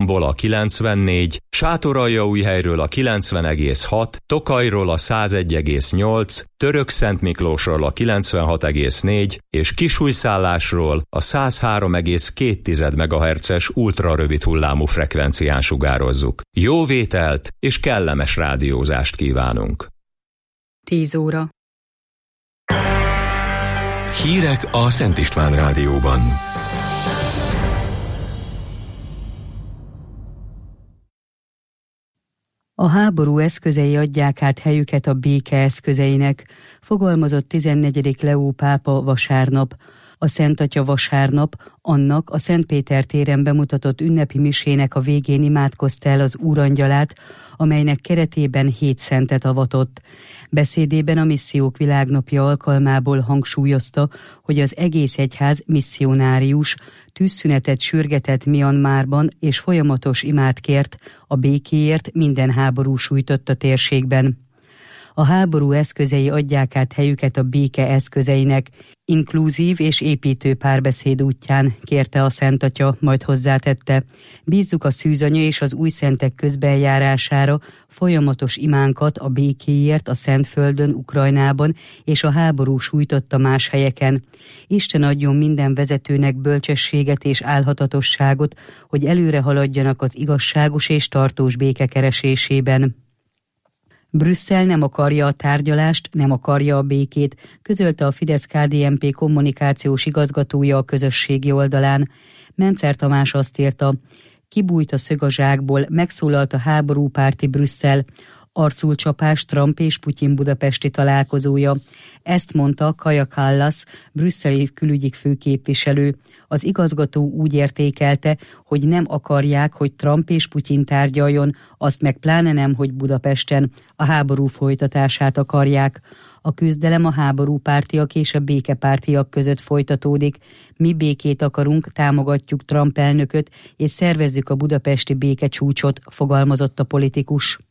Balatonból a 94, Sátoraljaújhelyről a 90,6, Tokajról a 101,8, Törökszentmiklósról a 96,4 és Kisújszállásról a 103,2 MHz-es ultrarövid hullámú frekvencián sugározzuk. Jó vételt és kellemes rádiózást kívánunk! 10 óra. Hírek a Szent István Rádióban. A háború eszközei adják át helyüket a béke eszközeinek, fogalmazott 14. Leó pápa vasárnap. A Szent Atya vasárnap annak a Szent Péter téren bemutatott ünnepi misének a végén imádkozta el az Úrangyalát, amelynek keretében 7 szentet avatott. Beszédében a Missziók Világnapja alkalmából hangsúlyozta, hogy az egész egyház misszionárius, tűzszünetet sürgetett Myanmarban és folyamatos imát kért a békéért minden háború sújtotta térségben. A háború eszközei adják át helyüket a béke eszközeinek, inkluzív és építő párbeszéd útján, kérte a Szent Atya, majd hozzátette. Bízzuk a szűzanya és az új szentek közbenjárására folyamatos imánkat a békéért a Szentföldön, Ukrajnában és a háború sújtotta más helyeken. Isten adjon minden vezetőnek bölcsességet és álhatatosságot, hogy előre haladjanak az igazságos és tartós béke keresésében. Brüsszel nem akarja a tárgyalást, nem akarja a békét, közölte a Fidesz-KDNP kommunikációs igazgatója a közösségi oldalán. Mencer Tamás azt írta, kibújt a szög a zsákból, megszólalt a háborúpárti Brüsszel, arcul csapás Trump és Putyin budapesti találkozója. Ezt mondta Kaja Kallas, brüsszeli külügyi főképviselő. Az igazgató úgy értékelte, hogy nem akarják, hogy Trump és Putyin tárgyaljon, azt meg pláne nem, hogy Budapesten a háború folytatását akarják. A küzdelem a háborúpártiak és a békepártiak között folytatódik. Mi békét akarunk, támogatjuk Trump elnököt, és szervezzük a budapesti békecsúcsot, fogalmazott a politikus.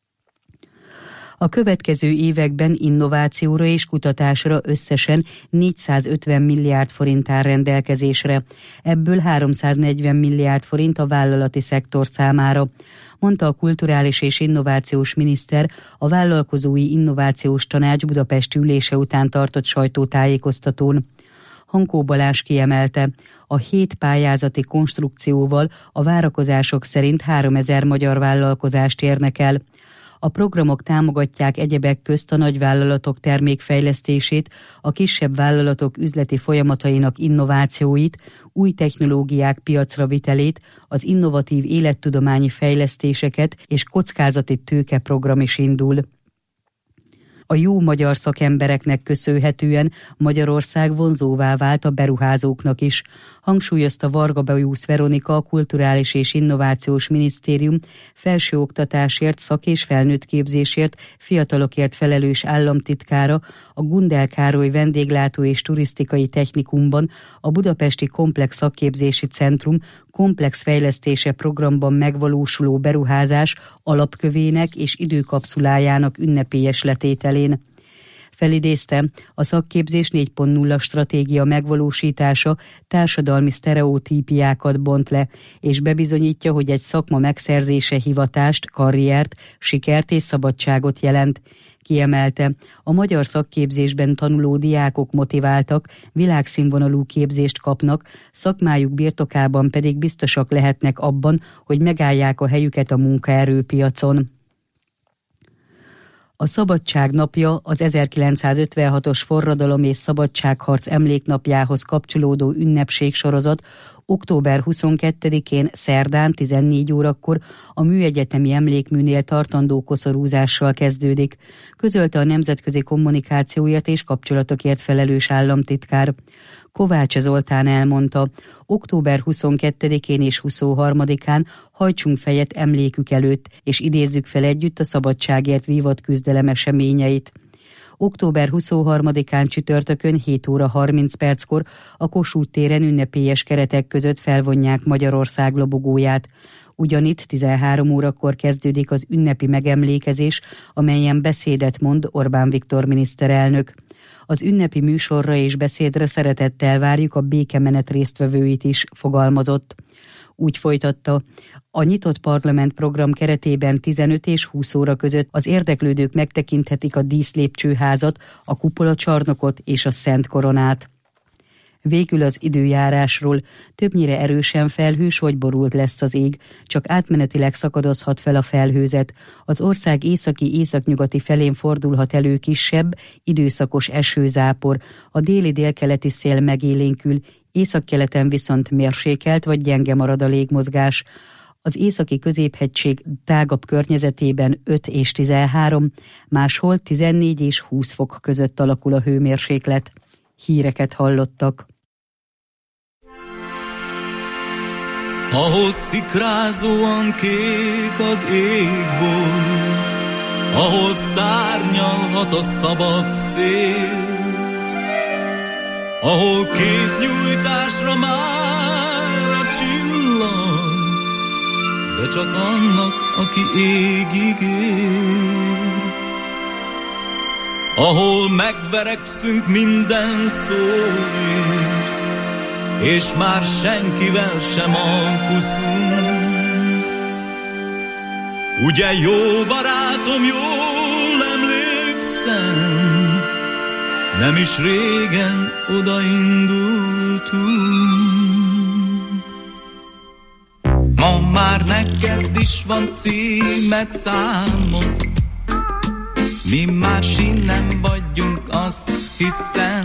A következő években innovációra és kutatásra összesen 450 milliárd forint áll rendelkezésre, ebből 340 milliárd forint a vállalati szektor számára, mondta a kulturális és innovációs miniszter a Vállalkozói Innovációs Tanács budapesti ülése után tartott sajtótájékoztatón. Hankó Balázs kiemelte, a 7 pályázati konstrukcióval a várakozások szerint 3000 magyar vállalkozást érnek el. A programok támogatják egyebek közt a nagyvállalatok termékfejlesztését, a kisebb vállalatok üzleti folyamatainak innovációit, új technológiák piacra vitelét, az innovatív élettudományi fejlesztéseket és kockázati tőkeprogram is indul. A jó magyar szakembereknek köszönhetően Magyarország vonzóvá vált a beruházóknak is, hangsúlyozta Varga Bejusz Veronika, a Kulturális és Innovációs Minisztérium felsőoktatásért, szak- és felnőttképzésért, fiatalokért felelős államtitkára a Gundel Károly Vendéglátó és Turisztikai Technikumban a Budapesti Komplex Szakképzési Centrum komplex fejlesztése programban megvalósuló beruházás alapkövének és időkapszulájának ünnepélyes letételén. Felidézte, a szakképzés 4.0 stratégia megvalósítása társadalmi sztereotípiákat bont le, és bebizonyítja, hogy egy szakma megszerzése hivatást, karriert, sikert és szabadságot jelent. Kiemelte, a magyar szakképzésben tanuló diákok motiváltak, világszínvonalú képzést kapnak, szakmájuk birtokában pedig biztosak lehetnek abban, hogy megállják a helyüket a munkaerőpiacon. A Szabadság napja az 1956-os forradalom és szabadságharc emléknapjához kapcsolódó ünnepségsorozat október 22-én szerdán 14 órakor a Műegyetemi Emlékműnél tartandó koszorúzással kezdődik, közölte a nemzetközi kommunikációért és kapcsolatokért felelős államtitkár. Kovács Zoltán elmondta, október 22-én és 23-án hajtsunk fejet emlékük előtt, és idézzük fel együtt a szabadságért vívott küzdelem eseményeit. Október 23-án csütörtökön 7 óra 30 perckor a Kossuth téren ünnepélyes keretek között felvonják Magyarország lobogóját. Ugyanitt 13 órakor kezdődik az ünnepi megemlékezés, amelyen beszédet mond Orbán Viktor miniszterelnök. Az ünnepi műsorra és beszédre szeretettel várjuk a békemenet résztvevőit is, fogalmazott. Úgy folytatta, a nyitott parlament program keretében 15 és 20 óra között az érdeklődők megtekinthetik a díszlépcsőházat, a kupolacsarnokot és a Szent Koronát. Végül az időjárásról: többnyire erősen felhős vagy borult lesz az ég, csak átmenetileg szakadozhat fel a felhőzet. Az ország északi-északnyugati felén fordulhat elő kisebb, időszakos esőzápor, a déli-délkeleti szél megélénkül, északkeleten viszont mérsékelt vagy gyenge marad a légmozgás. Az északi középhegység tágabb környezetében 5 és 13, máshol 14 és 20 fok között alakul a hőmérséklet. Híreket hallottak. Ahol szikrázóan kék az égbolt, ahol szárnyalhat a szabad szél, ahol kéznyújtásra már a csillag, de csak annak, aki égig él. Ahol megverekszünk minden szóért, és már senkivel sem alkuszunk. Ugye jó barátom, jól emlékszem, nem is régen odaindultunk. Ma már neked is van címed, számod, mi más innen vagyunk, azt hiszem.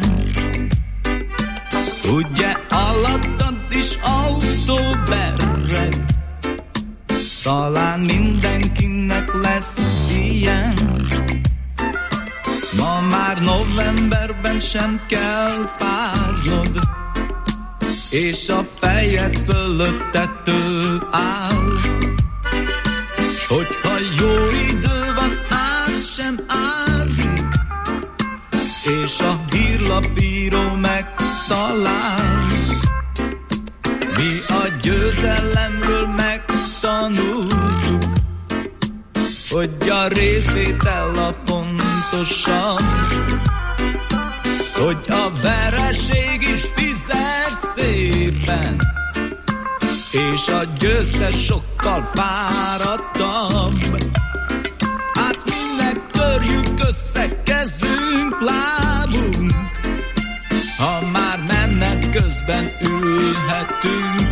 Ugye alattad is autó berreg, talán mindenkinek lesz ilyen. Ma már novemberben sem kell fáznod, és a fejed fölött tető áll. S hogyha jó idő van, át sem ázik, és a hírlapíró megtalál. Mi a győzelemről megtanultuk, hogy a részvétel a fontosabb, hogy a vereség is fizet szépen, és a győztes sokkal fáradtabb. Hát minek törjük össze kezünk, lábunk, ha már menet közben ülhetünk.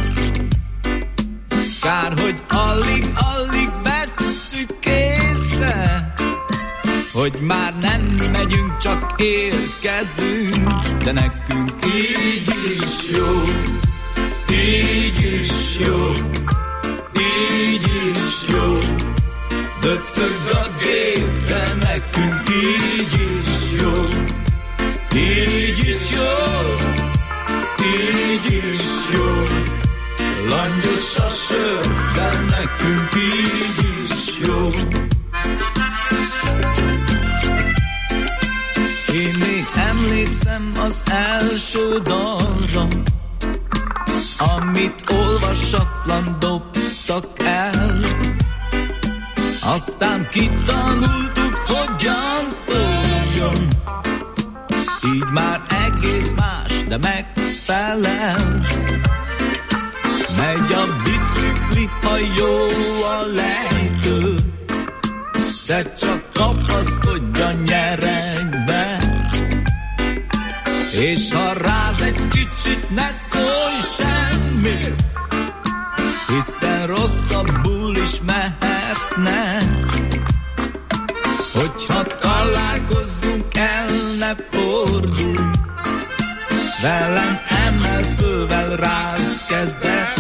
Kár, hogy alig vesszük észre, hogy már nem megyünk, csak érkezünk. De nekünk így is jó, így is jó, így is jó. Döcög a gép, de nekünk így is jó, így is jó, így is jó. Langyos a sör, de nekünk így is jó. Én még emlékszem az első dalra, amit olvasatlan dobtak el. Aztán kitanultuk, hogyan szóljon, így már egész más, de megfelel. Megy a bicikli, ha jó a lejtő, de csak kapaszkodj a nyeregbe. És ha ráz egy kicsit, ne szólj semmit, hiszen rosszabbul is mehetne. Hogyha találkozzunk, el ne fordulj, velem emelt fővel ráz kezet.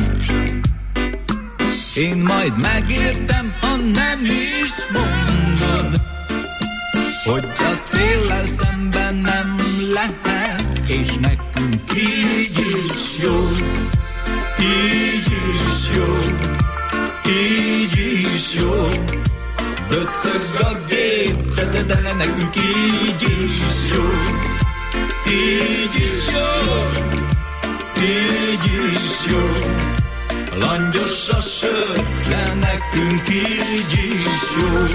Én majd megértem, ha nem is mondod, hogy a széllel szemben nem lehet, és nekünk így is jó, így is jó, így is jó. Döcög a gép, de nekünk így is jó, így is jó, így is jó. Langyos a sör, de nekünk így is jó.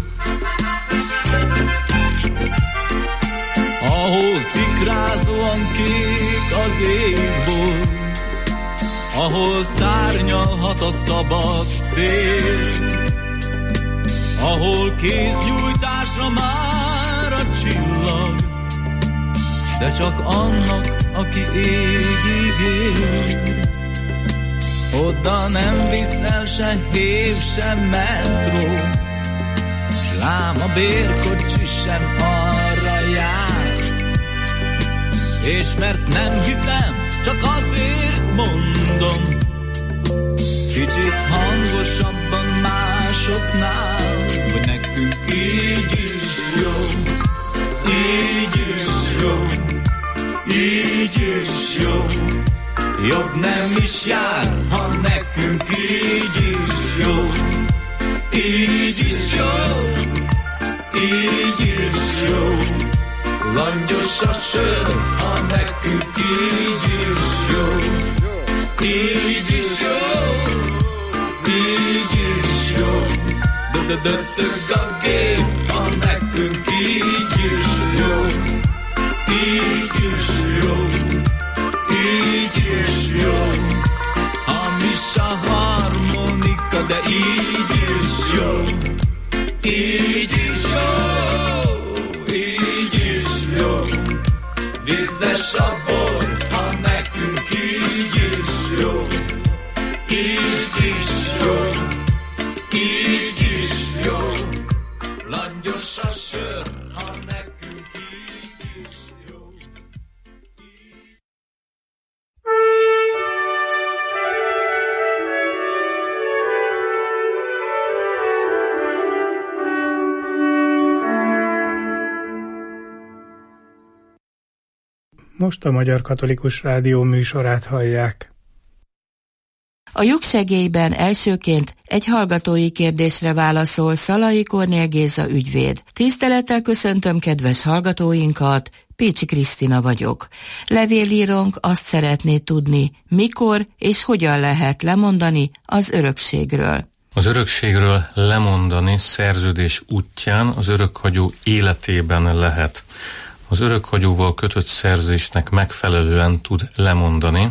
Ahol szikrázóan kék az ég volt, ahol szárnyalhat a szabad szél, ahol kéznyújtásra már a csillag, de csak annak, aki égig ér. Oda nem viszel se hév, se metró, s lám a bérkocsi sem arra jár. És mert nem hiszem, csak azért mondom, kicsit hangosabban másoknál, hogy nekünk így is jó, így is jó, így is jó. Jobb nem is jár, ha nekünk így is jó, így is jó, így is jó. Langyos a sör, ha nekünk így is jó, így is jó, így is jó. Döcög a gép, ha nekünk így is jó, így is jó, így is jó. Hamis a harmonika, de így is jó, így is jó, így is jó. Vízes a bor, ha nekünk így is jó, így is jó, így is jó. Langyos a sör, ha nekünk így is jó. Most a Magyar Katolikus Rádió műsorát hallják. A Jogsegélyben elsőként egy hallgatói kérdésre válaszol Szalai Kornél Géza ügyvéd. Tisztelettel köszöntöm kedves hallgatóinkat, Pécsi Krisztina vagyok. Levélírónk azt szeretné tudni, mikor és hogyan lehet lemondani az örökségről. Az örökségről lemondani szerződés útján az örökhagyó életében lehet. Az örökhagyóval kötött szerződésnek megfelelően tud lemondani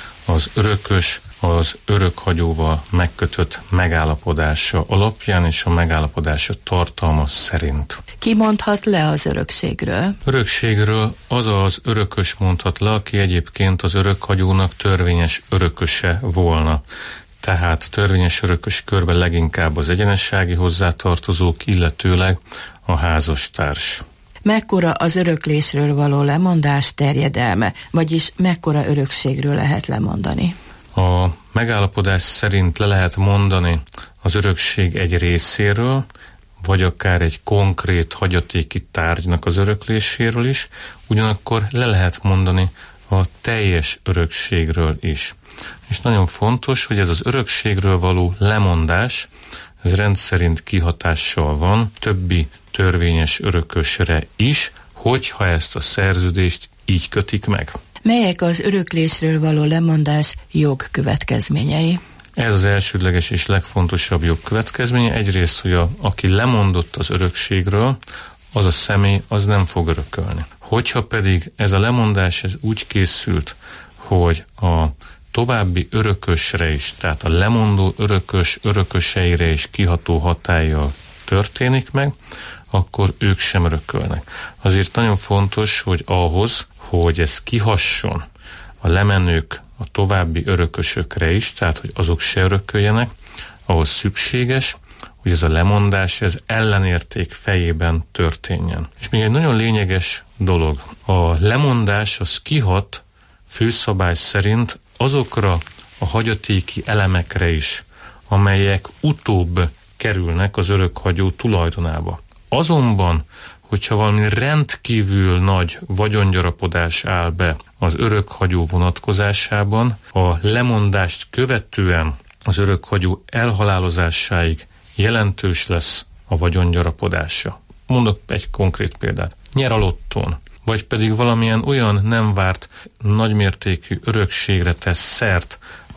az örökös az örökhagyóval megkötött megállapodása alapján és a megállapodása tartalma szerint. Ki mondhat le az örökségről? Örökségről az az örökös mondhat le, aki egyébként az örökhagyónak törvényes örököse volna. Tehát törvényes örökös körben leginkább az egyenessági hozzátartozók, illetőleg a házastárs. Mekkora az öröklésről való lemondás terjedelme, vagyis mekkora örökségről lehet lemondani? A megállapodás szerint le lehet mondani az örökség egy részéről, vagy akár egy konkrét hagyatéki tárgynak az örökléséről is, ugyanakkor le lehet mondani a teljes örökségről is. És nagyon fontos, hogy ez az örökségről való lemondás, ez rendszerint kihatással van többi törvényes örökösre is, hogyha ezt a szerződést így kötik meg. Melyek az öröklésről való lemondás jogkövetkezményei? Ez az elsődleges és legfontosabb jogkövetkezménye. Egyrészt, hogy aki lemondott az örökségről, az a személy az nem fog örökölni. Hogyha pedig ez a lemondás ez úgy készült, hogy a további örökösre is, tehát a lemondó örököseire is kiható hatállyal történik meg, akkor ők sem örökölnek. Azért nagyon fontos, hogy ahhoz, hogy ez kihasson a lemenők a további örökösökre is, tehát hogy azok se örököljenek, ahhoz szükséges, hogy ez a lemondás ez ellenérték fejében történjen. És még egy nagyon lényeges dolog. A lemondás az kihat főszabály szerint azokra a hagyatéki elemekre is, amelyek utóbb kerülnek az örökhagyó tulajdonába. Azonban, hogyha valami rendkívül nagy vagyongyarapodás áll be az örökhagyó vonatkozásában, a lemondást követően az örökhagyó elhalálozásáig jelentős lesz a vagyongyarapodása. Mondok egy konkrét példát. Nyer a lottón, vagy pedig valamilyen olyan nem várt nagymértékű örökségre tesz szert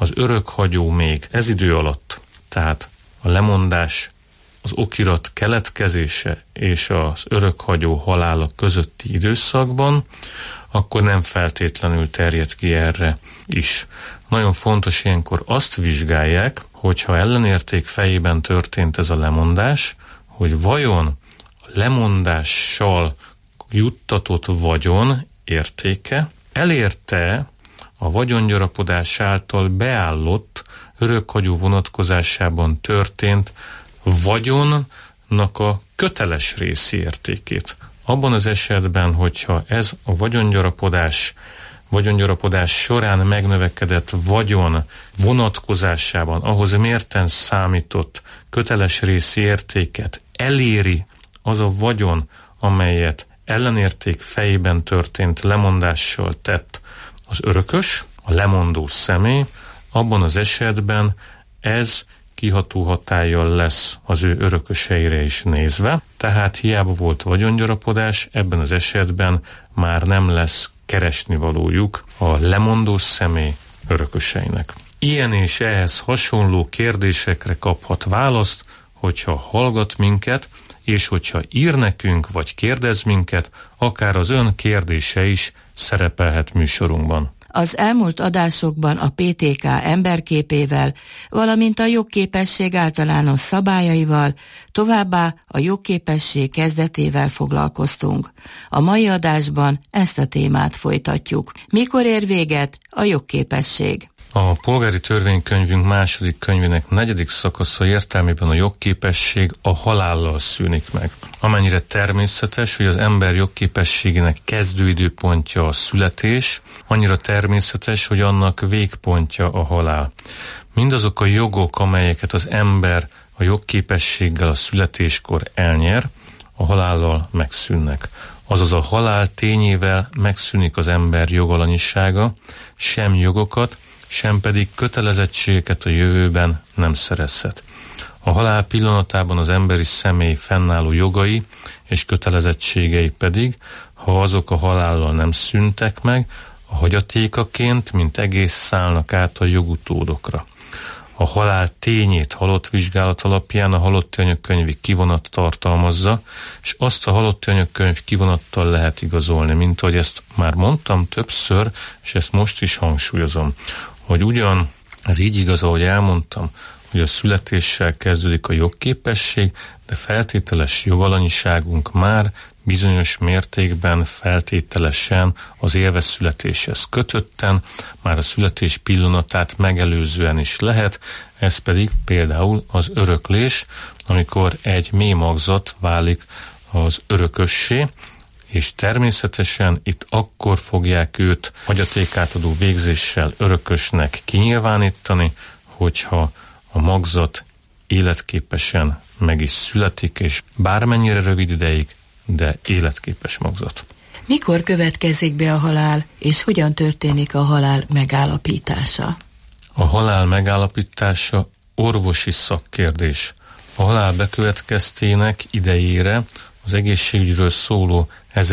az örökhagyó még ez idő alatt, tehát a lemondás, az okirat keletkezése és az örökhagyó halála közötti időszakban, akkor nem feltétlenül terjed ki erre is. Nagyon fontos ilyenkor azt vizsgálják, hogyha ellenérték fejében történt ez a lemondás, hogy vajon a lemondással juttatott vagyon értéke elérte a vagyongyarapodás által beállott örökhagyó vonatkozásában történt vagyonnak a köteles részi értékét. Abban az esetben, hogyha ez a vagyongyarapodás során megnövekedett vagyon vonatkozásában ahhoz mérten számított köteles részi értéket eléri az a vagyon, amelyet ellenérték fejében történt lemondással tett az örökös, a lemondó személy, abban az esetben ez kiható hatállyal lesz az ő örököseire is nézve, tehát hiába volt vagyongyarapodás, ebben az esetben már nem lesz keresnivalójuk a lemondó személy örököseinek. Ilyen és ehhez hasonló kérdésekre kaphat választ, hogyha hallgat minket, és hogyha ír nekünk, vagy kérdez minket, akár az ön kérdése is szerepelhet műsorunkban. Az elmúlt adásokban a PTK emberképével, valamint a jogképesség általános szabályaival, továbbá a jogképesség kezdetével foglalkoztunk. A mai adásban ezt a témát folytatjuk. Mikor ér véget a jogképesség? A polgári törvénykönyvünk második könyvének 4. szakasza értelmében a jogképesség a halállal szűnik meg. Amennyire természetes, hogy az ember jogképességének kezdőidőpontja a születés, annyira természetes, hogy annak végpontja a halál. Mindazok a jogok, amelyeket az ember a jogképességgel a születéskor elnyer, a halállal megszűnnek. Azaz a halál tényével megszűnik az ember jogalanyisága, sem jogokat, sem pedig kötelezettségeket a jövőben nem szerezhet. A halál pillanatában az emberi személy fennálló jogai és kötelezettségei pedig, ha azok a halállal nem szűntek meg, a hagyatékaként, mint egész szállnak át a jogutódokra. A halál tényét halott vizsgálat alapján a halotti anyagkönyvi kivonat tartalmazza, és azt a halotti anyagkönyv kivonattal lehet igazolni, mint ahogy ezt már mondtam többször, és ezt most is hangsúlyozom, hogy ugyan ez így igaz, ahogy elmondtam, hogy a születéssel kezdődik a jogképesség, de feltételes jogalanyiságunk már bizonyos mértékben feltételesen az élve születéshez kötötten, már a születés pillanatát megelőzően is lehet, ez pedig például az öröklés, amikor egy mély magzat válik az örökössé, és természetesen itt akkor fogják őt hagyatékátadó végzéssel örökösnek kinyilvánítani, hogyha a magzat életképesen meg is születik, és bármennyire rövid ideig, de életképes magzat. Mikor következik be a halál, és hogyan történik a halál megállapítása? A halál megállapítása orvosi szakkérdés. A halál bekövetkeztének idejére az egészségügyről szóló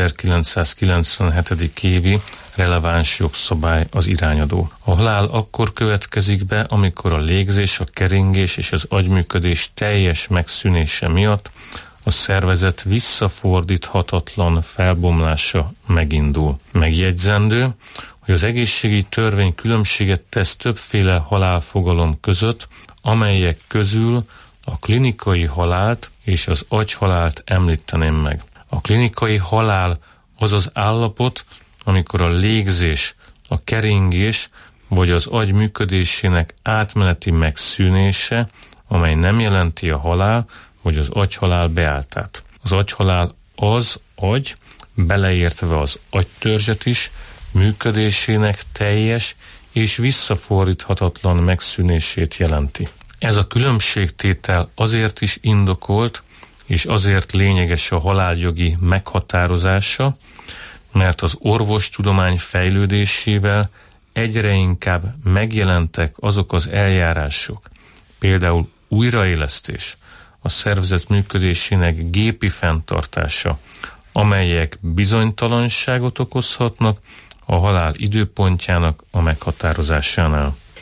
1997. évi releváns jogszabály az irányadó. A halál akkor következik be, amikor a légzés, a keringés és az agyműködés teljes megszűnése miatt a szervezet visszafordíthatatlan felbomlása megindul. Megjegyzendő, hogy az egészségügyi törvény különbséget tesz többféle halálfogalom között, amelyek közül a klinikai halált és az agyhalált említeném meg. A klinikai halál az az állapot, amikor a légzés, a keringés vagy az agy működésének átmeneti megszűnése, amely nem jelenti a halál vagy az agyhalál beálltát. Az agyhalál az agy, beleértve az agytörzset is, működésének teljes és visszafordíthatatlan megszűnését jelenti. Ez a különbségtétel azért is indokolt, és azért lényeges a haláljogi meghatározása, mert az orvostudomány fejlődésével egyre inkább megjelentek azok az eljárások, például újraélesztés, a szervezet működésének gépi fenntartása, amelyek bizonytalanságot okozhatnak a halál időpontjának a meghatározásánál.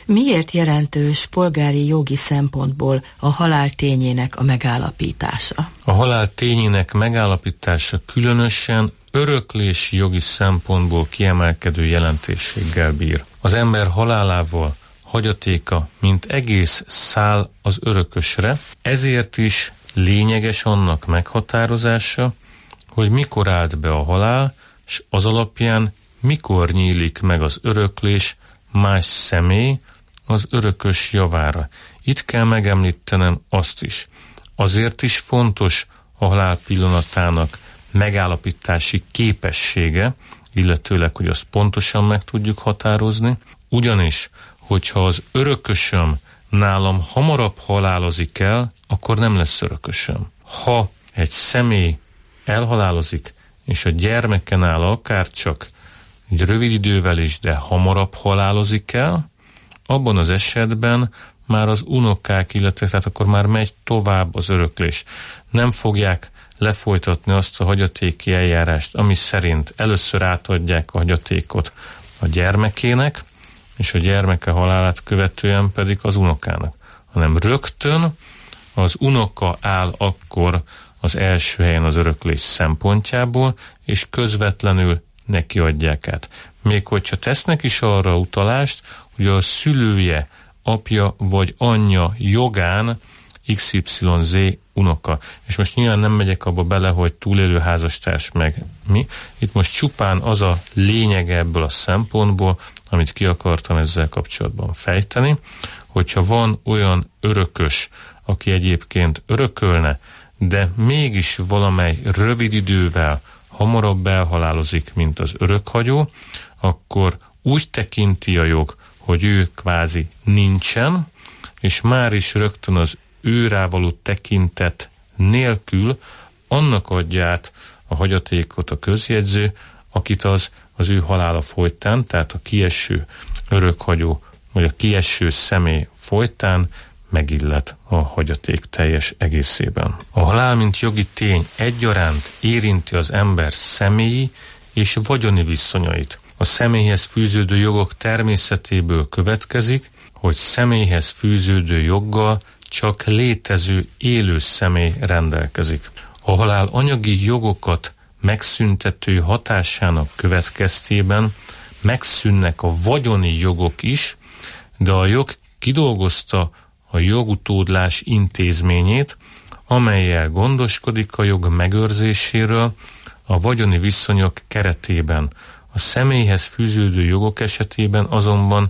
Miért jelentős polgári jogi szempontból a halál tényének a megállapítása? A halál tényének megállapítása különösen öröklési jogi szempontból kiemelkedő jelentőséggel bír. Az ember halálával hagyatéka, mint egész száll az örökösre, ezért is lényeges annak meghatározása, hogy mikor állt be a halál, és az alapján mikor nyílik meg az öröklés más személy az örökös javára. Itt kell megemlítenem azt is. Azért is fontos a halál pillanatának megállapítási képessége, illetőleg, hogy azt pontosan meg tudjuk határozni, ugyanis, hogyha az örökösöm nálam hamarabb halálozik el, akkor nem lesz örökösöm. Ha egy személy elhalálozik, és a gyermeke nála akár csak egy rövid idővel is, de hamarabb halálozik el, abban az esetben már az unokák, illetve tehát akkor már megy tovább az öröklés. Nem fogják lefolytatni azt a hagyatéki eljárást, ami szerint először átadják a hagyatékot a gyermekének, és a gyermeke halálát követően pedig az unokának, hanem rögtön az unoka áll akkor az első helyen az öröklés szempontjából, és közvetlenül neki adják át. Még hogyha tesznek is arra utalást, hogy a szülője, apja vagy anyja jogán XYZ unoka. És most nyilván nem megyek abba bele, hogy túlélő házastárs meg mi. Itt most csupán az a lényege ebből a szempontból, amit ki akartam ezzel kapcsolatban fejteni, hogyha van olyan örökös, aki egyébként örökölne, de mégis valamely rövid idővel hamarabb elhalálozik, mint az örökhagyó, akkor úgy tekinti a jog, hogy ő kvázi nincsen, és már is rögtön az őrá való tekintet nélkül annak adja át a hagyatékot a közjegyző, akit az ő halála folytán, tehát a kieső örökhagyó, vagy a kieső személy folytán megillet a hagyaték teljes egészében. A halál, mint jogi tény egyaránt érinti az ember személyi és vagyoni viszonyait. A személyhez fűződő jogok természetéből következik, hogy személyhez fűződő joggal csak létező élő személy rendelkezik. A halál anyagi jogokat megszüntető hatásának következtében megszűnnek a vagyoni jogok is, de a jog kidolgozta a jogutódlás intézményét, amellyel gondoskodik a jog megőrzéséről a vagyoni viszonyok keretében. A személyhez fűződő jogok esetében azonban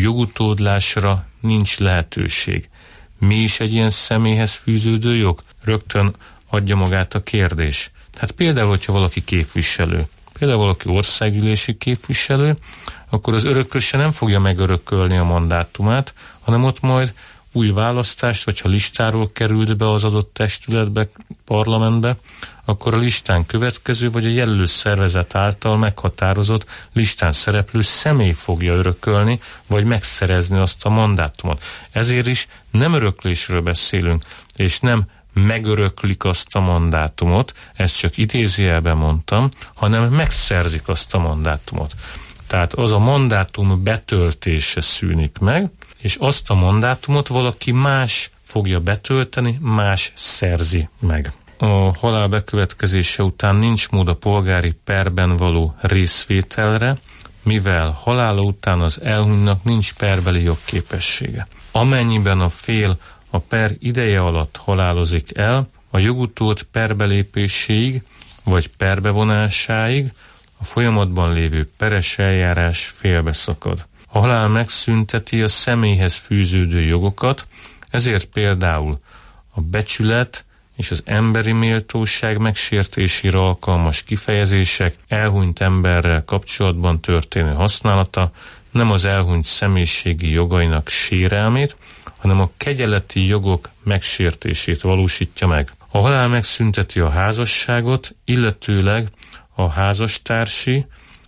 jogutódlásra nincs lehetőség. Mi is egy ilyen személyhez fűződő jog? Rögtön adja magát a kérdés. Tehát például, hogyha valaki képviselő, például valaki országgyűlési képviselő, akkor az örököse nem fogja megörökölni a mandátumát, hanem ott majd új választást, vagy ha listáról került be az adott testületbe, parlamentbe, akkor a listán következő, vagy a jelölő szervezet által meghatározott listán szereplő személy fogja örökölni, vagy megszerezni azt a mandátumot. Ezért is nem öröklésről beszélünk, és nem megöröklik azt a mandátumot, ezt csak idézőjelben mondtam, hanem megszerzik azt a mandátumot. Tehát az a mandátum betöltése szűnik meg, és azt a mandátumot valaki más fogja betölteni, más szerzi meg. A halál bekövetkezése után nincs mód a polgári perben való részvételre, mivel halála után az elhunytnak nincs perbeli jogképessége. Amennyiben a fél a per ideje alatt halálozik el, a jogutód perbelépéséig vagy perbevonásáig a folyamatban lévő peres eljárás félbeszakad. A halál megszünteti a személyhez fűződő jogokat, ezért például a becsület és az emberi méltóság megsértésére alkalmas kifejezések elhunyt emberrel kapcsolatban történő használata nem az elhunyt személyiségi jogainak sérelmét, hanem a kegyeleti jogok megsértését valósítja meg. A halál megszünteti a házasságot, illetőleg a házastársi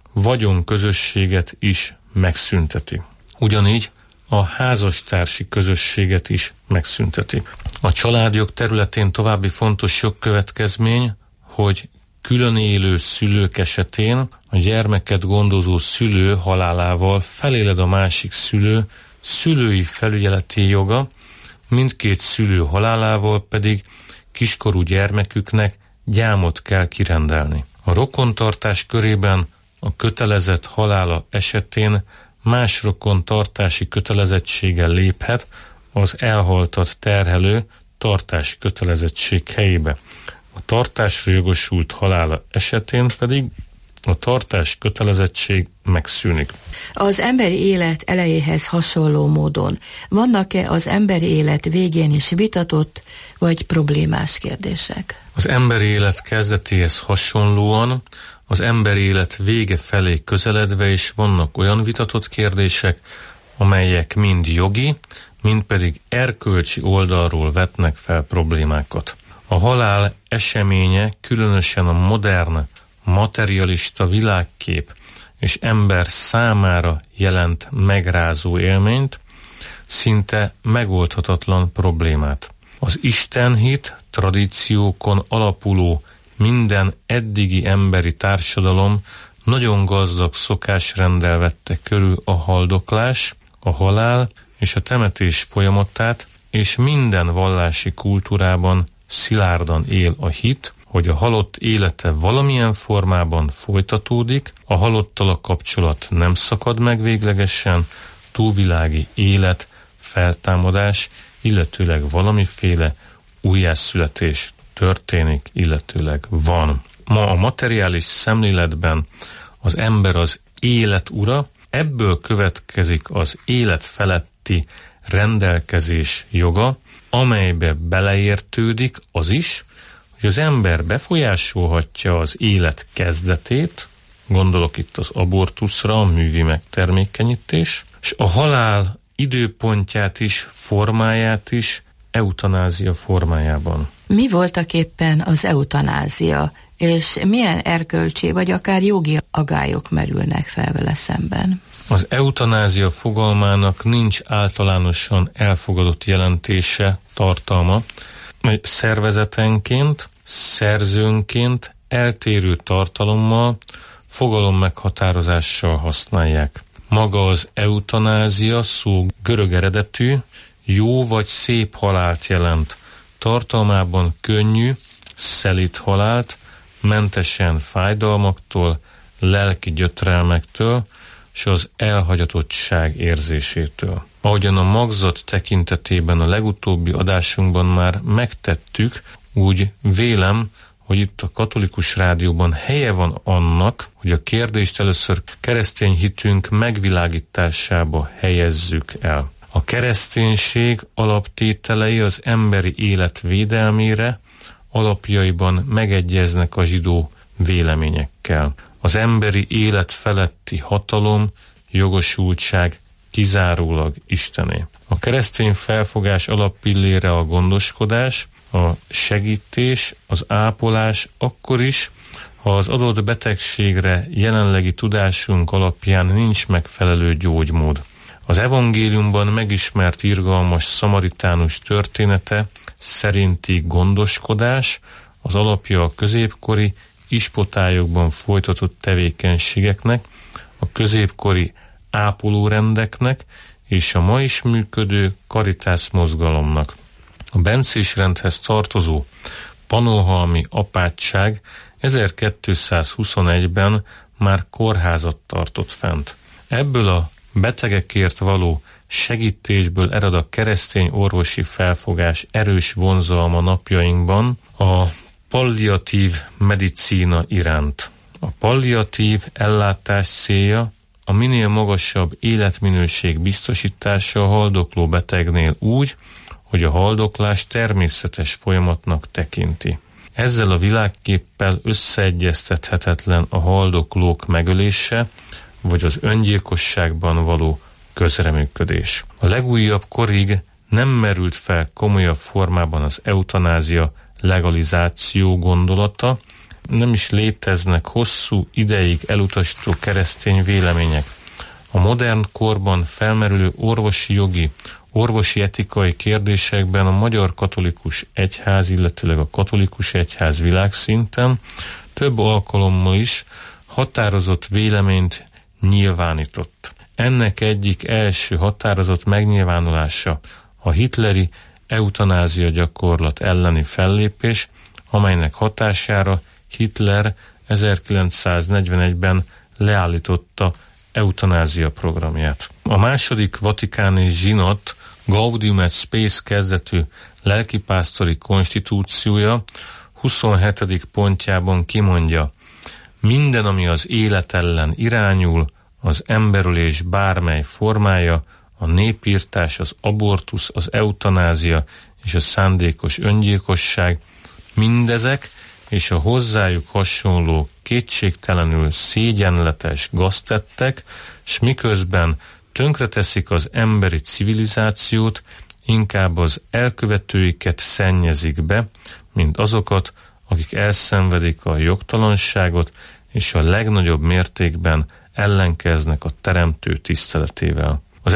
vagyonközösséget is megszünteti. Ugyanígy a házastársi közösséget is megszünteti. A családjog területén további fontos jogkövetkezmény, hogy külön élő szülők esetén a gyermeket gondozó szülő halálával feléled a másik szülő szülői felügyeleti joga, mindkét szülő halálával pedig kiskorú gyermeküknek gyámot kell kirendelni. A rokontartás körében a kötelezett halála esetén más rokontartási kötelezettsége léphet az elhaltat terhelő tartási kötelezettség helyébe. A tartásra jogosult halála esetén pedig a tartás kötelezettség megszűnik. Az emberi élet elejéhez hasonló módon vannak-e az emberi élet végén is vitatott vagy problémás kérdések? Az emberi élet kezdetéhez hasonlóan az emberi élet vége felé közeledve is vannak olyan vitatott kérdések, amelyek mind jogi, mind pedig erkölcsi oldalról vetnek fel problémákat. A halál eseménye különösen a modern, materialista világkép és ember számára jelent megrázó élményt, szinte megoldhatatlan problémát. Az istenhit tradíciókon alapuló minden eddigi emberi társadalom nagyon gazdag szokásrenddel vette körül a haldoklás, a halál és a temetés folyamatát, és minden vallási kultúrában szilárdan él a hit, hogy a halott élete valamilyen formában folytatódik, a halottal a kapcsolat nem szakad meg véglegesen, túlvilági élet, feltámadás, illetőleg valamiféle újjászületés történik, illetőleg van. Ma a materiális szemléletben az ember az élet ura, ebből következik az élet feletti rendelkezés joga, amelybe beleértődik az is, hogy az ember befolyásolhatja az élet kezdetét, gondolok itt az abortuszra, a művi megtermékenyítés, és a halál időpontját is, formáját is eutanázia formájában. Mi voltak éppen az eutanázia, és milyen erkölcsi vagy akár jogi agályok merülnek fel vele szemben? Az eutanázia fogalmának nincs általánosan elfogadott jelentése, tartalma, mert szervezetenként, szerzőnként eltérő tartalommal, fogalom meghatározással használják. Maga az eutanázia szó görög eredetű, jó vagy szép halált jelent. Tartalmában könnyű, szelíd halált, mentesen fájdalmaktól, lelki gyötrelmektől, és az elhagyatottság érzésétől. Ahogyan a magzat tekintetében a legutóbbi adásunkban már megtettük, úgy vélem, hogy itt a katolikus rádióban helye van annak, hogy a kérdést először keresztény hitünk megvilágításába helyezzük el. A kereszténység alaptételei az emberi élet védelmére alapjaiban megegyeznek a zsidó véleményekkel. Az emberi élet feletti hatalom, jogosultság kizárólag Istené. A keresztény felfogás alappillére a gondoskodás, a segítés, az ápolás akkor is, ha az adott betegségre jelenlegi tudásunk alapján nincs megfelelő gyógymód. Az evangéliumban megismert irgalmas szamaritánus története szerinti gondoskodás az alapja a középkori ispotályokban folytatott tevékenységeknek, a középkori ápolórendeknek és a ma is működő Caritas mozgalomnak. A bencés rendhez tartozó pannonhalmi apátság 1221-ben már kórházat tartott fent. Ebből a betegekért való segítésből ered a keresztény orvosi felfogás erős vonzalma napjainkban a palliatív medicína iránt. A palliatív ellátás célja a minél magasabb életminőség biztosítása a haldokló betegnél úgy, hogy a haldoklás természetes folyamatnak tekinti. Ezzel a világképpel összeegyeztethetetlen a haldoklók megölése, vagy az öngyilkosságban való közreműködés. A legújabb korig nem merült fel komolyabb formában az eutanázia legalizáció gondolata, nem is léteznek hosszú ideig elutasító keresztény vélemények. A modern korban felmerülő orvosi jogi, orvosi etikai kérdésekben a Magyar Katolikus Egyház, illetőleg a Katolikus Egyház világszinten több alkalommal is határozott véleményt nyilvánított. Ennek egyik első határozott megnyilvánulása a hitleri eutanázia gyakorlat elleni fellépés, amelynek hatására Hitler 1941-ben leállította eutanázia programját. A második vatikáni zsinat Gaudium et Spes kezdetű lelkipásztori konstitúciója 27. pontjában kimondja: minden, ami az élet ellen irányul, az emberölés bármely formája, a népírtás, az abortusz, az eutanázia és a szándékos öngyilkosság, mindezek és a hozzájuk hasonló kétségtelenül szégyenletes gaztettek, s miközben tönkreteszik az emberi civilizációt, inkább az elkövetőiket szennyezik be, mint azokat, akik elszenvedik a jogtalanságot, és a legnagyobb mértékben ellenkeznek a Teremtő tiszteletével. Az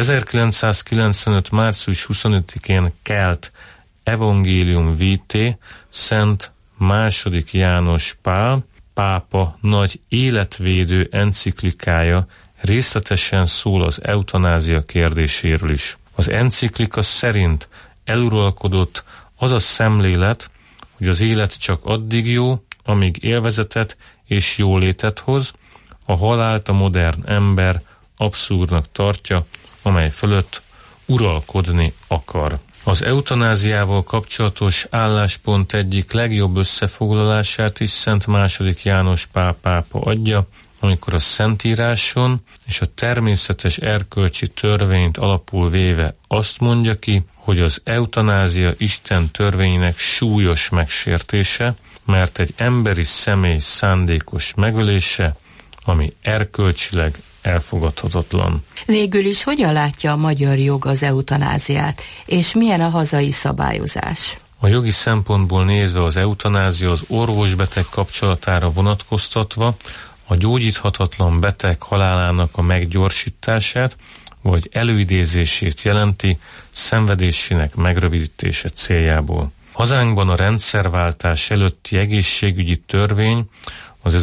1995. március 25-én kelt Evangelium Vitae Szent II. János Pál pápa nagy életvédő enciklikája részletesen szól az eutanázia kérdéséről is. Az enciklika szerint eluralkodott az a szemlélet, hogy az élet csak addig jó, amíg élvezetet és jólétet hoz, a halált a modern ember abszurdnak tartja, amely fölött uralkodni akar. Az eutanáziával kapcsolatos álláspont egyik legjobb összefoglalását is Szent II. János Pál pápa adja, amikor a Szentíráson és a természetes erkölcsi törvényt alapul véve azt mondja ki, hogy az eutanázia Isten törvényének súlyos megsértése, mert egy emberi személy szándékos megölése, ami erkölcsileg elfogadhatatlan. Végül is hogyan látja a magyar jog az eutanáziát, és milyen a hazai szabályozás? A jogi szempontból nézve az eutanázia az orvos-beteg kapcsolatára vonatkoztatva a gyógyíthatatlan beteg halálának a meggyorsítását vagy előidézését jelenti szenvedésének megrövidítése céljából. Hazánkban a rendszerváltás előtti egészségügyi törvény, az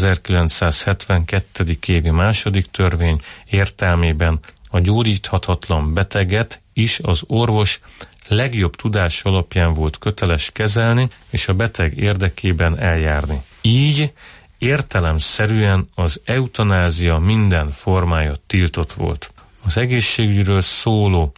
1972. évi második törvény értelmében a gyógyíthatatlan beteget is az orvos legjobb tudás alapján volt köteles kezelni és a beteg érdekében eljárni. Így értelemszerűen az eutanázia minden formája tiltott volt. Az egészségügyről szóló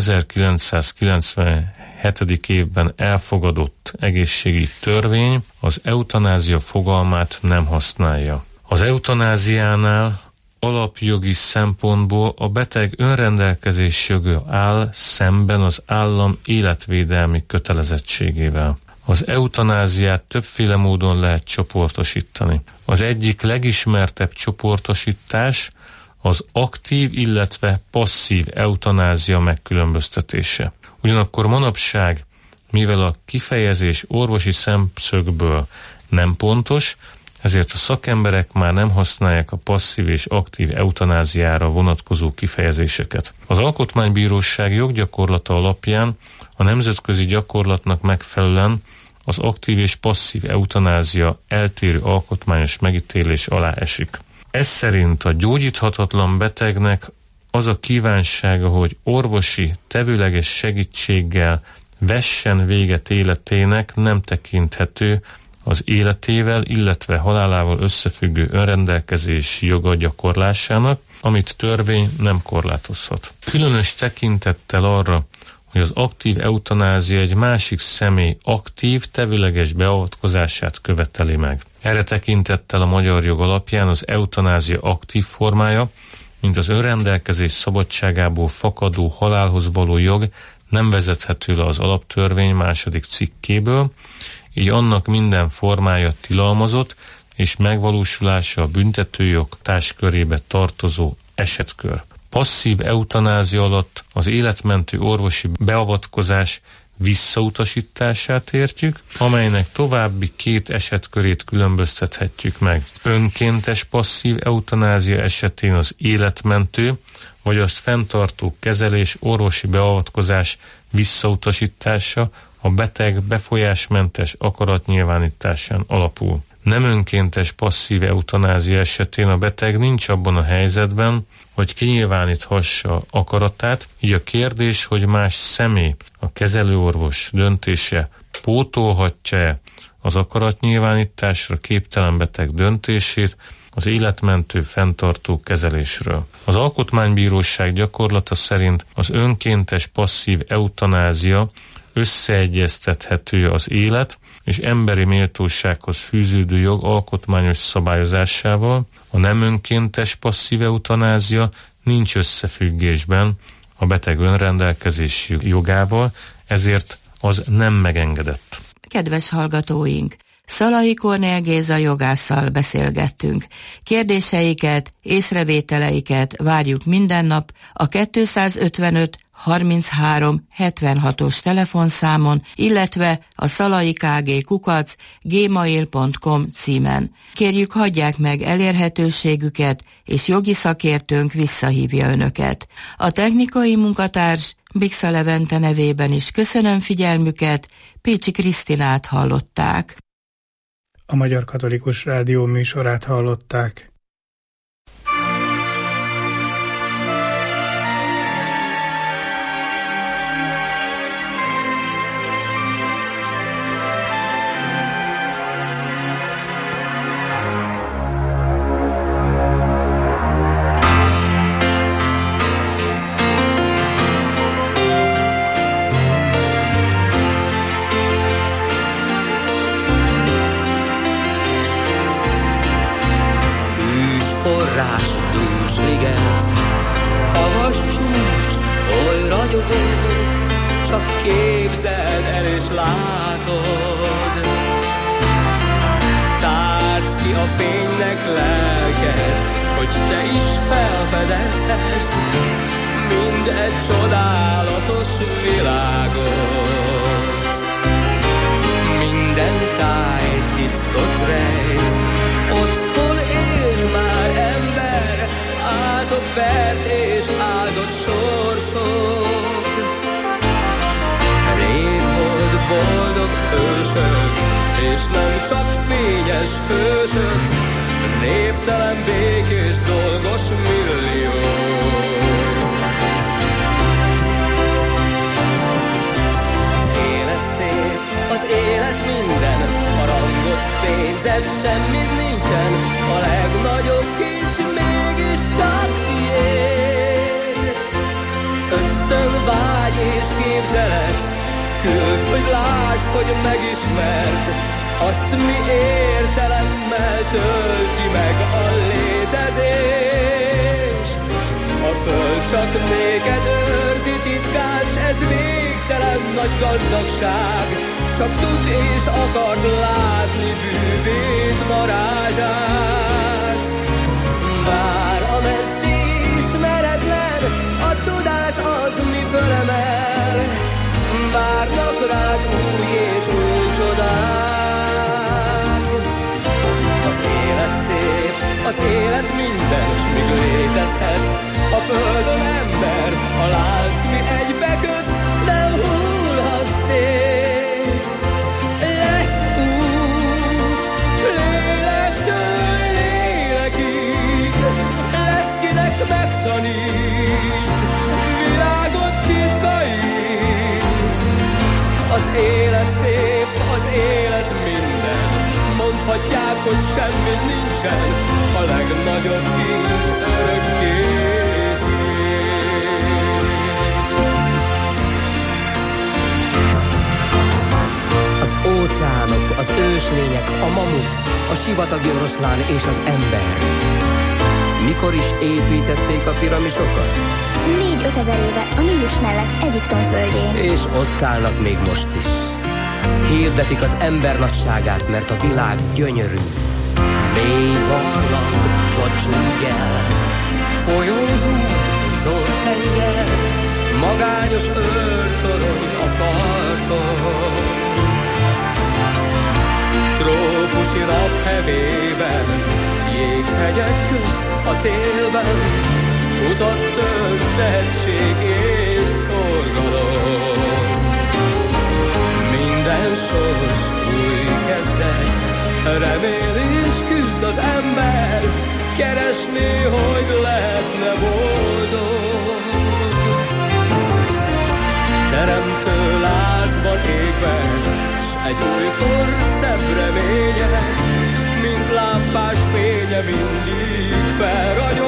1997. évben elfogadott egészségügyi törvény az eutanázia fogalmát nem használja. Az eutanáziánál alapjogi szempontból a beteg önrendelkezés joga áll szemben az állam életvédelmi kötelezettségével. Az eutanáziát többféle módon lehet csoportosítani. Az egyik legismertebb csoportosítás az aktív, illetve passzív eutanázia megkülönböztetése. Ugyanakkor manapság, mivel a kifejezés orvosi szemszögből nem pontos, ezért a szakemberek már nem használják a passzív és aktív eutanáziára vonatkozó kifejezéseket. Az Alkotmánybíróság joggyakorlata alapján a nemzetközi gyakorlatnak megfelelően az aktív és passzív eutanázia eltérő alkotmányos megítélés alá esik. Ez szerint a gyógyíthatatlan betegnek az a kívánsága, hogy orvosi, tevőleges segítséggel vessen véget életének, nem tekinthető az életével, illetve halálával összefüggő önrendelkezési joga gyakorlásának, amit törvény nem korlátozhat. Különös tekintettel arra, hogy az aktív eutanázia egy másik személy aktív, tevőleges beavatkozását követeli meg. Erre tekintettel a magyar jog alapján az eutanázia aktív formája, mint az önrendelkezés szabadságából fakadó halálhoz való jog nem vezethető le az alaptörvény második cikkéből, így annak minden formája tilalmazott, és megvalósulása a büntetőjog társkörébe tartozó esetkör. Passzív eutanázia alatt az életmentő orvosi beavatkozás visszautasítását értjük, amelynek további két esetkörét különböztethetjük meg. Önkéntes passzív eutanázia esetén az életmentő, vagy azt fenntartó kezelés orvosi beavatkozás visszautasítása a beteg befolyásmentes akaratnyilvánításán alapul. nem önkéntes passzív eutanázia esetén a beteg nincs abban a helyzetben, hogy kinyilváníthassa akaratát, így a kérdés, hogy más személy, a kezelőorvos döntése pótolhatja-e az akaratnyilvánításra képtelen beteg döntését az életmentő fenntartó kezelésről. Az Alkotmánybíróság gyakorlata szerint az önkéntes passzív eutanázia összeegyeztethető az élet és emberi méltósághoz fűződő jog alkotmányos szabályozásával, a nem önkéntes passzív eutanázia nincs összefüggésben a beteg önrendelkezési jogával, ezért az nem megengedett. Kedves hallgatóink! Szalai Kornél Géza jogásszal beszélgettünk. Kérdéseiket, észrevételeiket várjuk minden nap a 255 33 76-os telefonszámon, illetve a salaikg@gmail.com címen. Kérjük, hagyják meg elérhetőségüket, és jogi szakértőnk visszahívja önöket. A technikai munkatárs Bixa Levente nevében is köszönöm figyelmüket, Pécsi Krisztinát hallották. A Magyar Katolikus Rádió műsorát hallották. Csak képzeld el és látod, tárd ki a fénynek lelked, hogy te is felfedezhesd mindegy csodálatos világot. Minden táj titkot rejt, otthon élt már ember, átok vert és áldott sorsok. Boldog ősök, és nem csak fényes hősök, névtelen békés dolgos millió. Az élet szép, az élet minden, harangot, pénzed, semmit nincsen, a legnagyobb kincs mégis csak tiéd. Ösztön, vágy és képzelet, küld, hogy lásd, hogy megismerd, azt mi értelemmel tölti meg a létezést. A föld csak néked őrzi titkát, s ez végtelen nagy gazdagság, csak tud és akard látni bűvét, varázsát. Bár a messzi ismeretlen, a tudás az mi fölemel, várnak rád új és új csodák. Az élet szép, az élet minden, s míg létezhet a földön ember, a lánc mi egybeköt, nem hullhat szét. Lesz út, lélektől lélekig, lesz kinek megtanítsd világot titkait. Az élet szép, az élet minden, mondhatják, hogy semmi nincsen, a legnagyobb kincs örökké. Az óceánok, az őslények, a mamut, a sivatagi oroszlán és az ember. Mikor is építették a piramisokat? 4-5 ezer éve a Nílus mellett Egyiptom földjén. És ott állnak még most is. Hirdetik az ember nagyságát, mert a világ gyönyörű. Mély barlang, vagy dzsungel, folyózó, zöld tenger, magányos őrtorony a parton. Trópusi nap hevében, jéghegyek közt a télben, utat tört tehetség és szorgalom. Minden sors új kezdet, remél és küzd az ember, keresni, hogy lehetne boldog. Teremtő lázban égve, s egy újkor szebb reménye, mint lámpás fénye mindig felragyog.